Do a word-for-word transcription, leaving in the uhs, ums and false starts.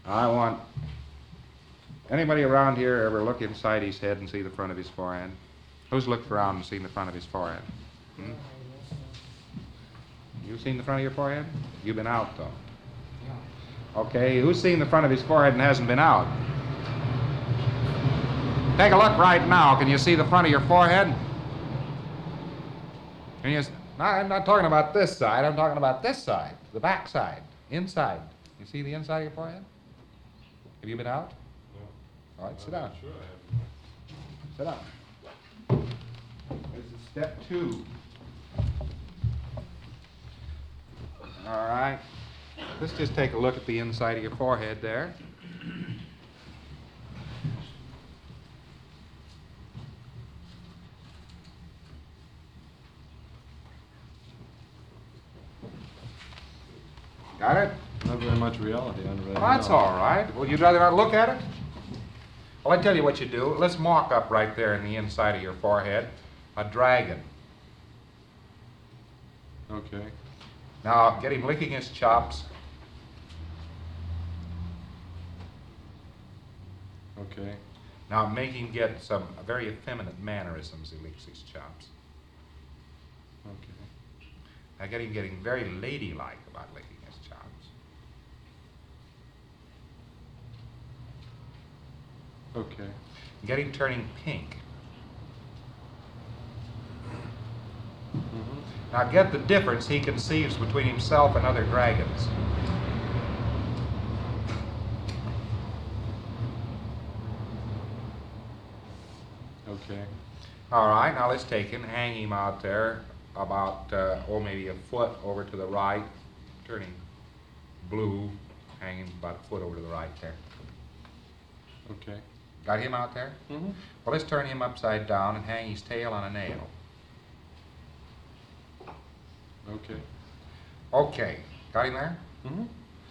I want anybody around here ever look inside his head and see the front of his forehead? Who's looked around and seen the front of his forehead? Hmm? You've seen the front of your forehead? You've been out, though. Okay, who's seen the front of his forehead and hasn't been out? Take a look right now. Can you see the front of your forehead? Can you? No, I'm not talking about this side. I'm talking about this side, the back side, inside. You see the inside of your forehead? Have you been out? No. All right, sit I'm down. not sure I have. Sit down. This is step two. All right. Let's just take a look at the inside of your forehead there. Got it? Not very much reality on it. Well, that's all right. Well, you'd rather not look at it? Well, I tell you what you do. Let's mark up right there in the inside of your forehead a dragon. Okay. Now, get him licking his chops. Okay. Now, make him get some very effeminate mannerisms. He licks his chops. Okay. Now, get him getting very ladylike about licking his chops. Okay. Get him turning pink. Mm-hmm. Now, get the difference he conceives between himself and other dragons. Okay. All right, now let's take him, hang him out there about, uh, oh, maybe a foot over to the right, turning blue, hang him about a foot over to the right there. Okay. Got him out there? Mm-hmm. Well, let's turn him upside down and hang his tail on a nail. Okay. Okay, got him there? Mm-hmm.